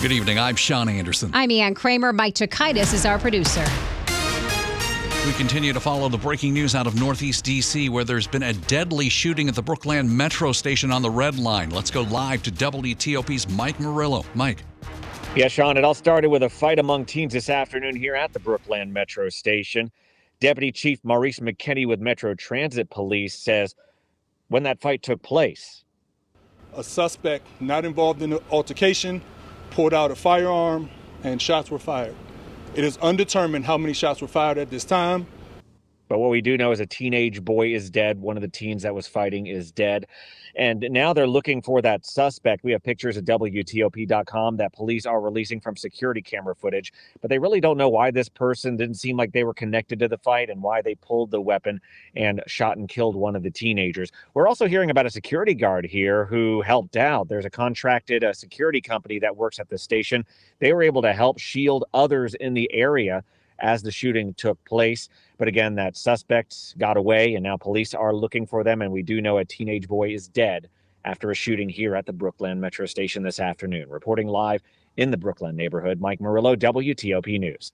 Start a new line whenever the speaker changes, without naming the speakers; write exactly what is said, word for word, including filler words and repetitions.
Good evening. I'm Sean Anderson.
I'm Ann Kramer. Mike Chikaitis is our producer.
We continue to follow the breaking news out of Northeast D C, where there's been a deadly shooting at the Brookland Metro station on the Red Line. Let's go live to W T O P's Mike Murillo. Mike.
Yeah, Sean, it all started with a fight among teens this afternoon here at the Brookland Metro station. Deputy Chief Maurice McKinney with Metro Transit Police says when that fight took place,
a suspect not involved in the altercation pulled out a firearm and shots were fired. It is undetermined how many shots were fired at this time.
But what we do know is a teenage boy is dead. One of the teens that was fighting is dead. And now they're looking for that suspect. We have pictures at W T O P dot com that police are releasing from security camera footage. But they really don't know why this person didn't seem like they were connected to the fight and why they pulled the weapon and shot and killed one of the teenagers. We're also hearing about a security guard here who helped out. There's a contracted uh, security company that works at the station. They were able to help shield others in the area as the shooting took place. But again, that suspect got away, and now police are looking for them. And we do know a teenage boy is dead after a shooting here at the Brookland Metro station this afternoon. Reporting live in the Brookland neighborhood, Mike Murillo, W T O P News.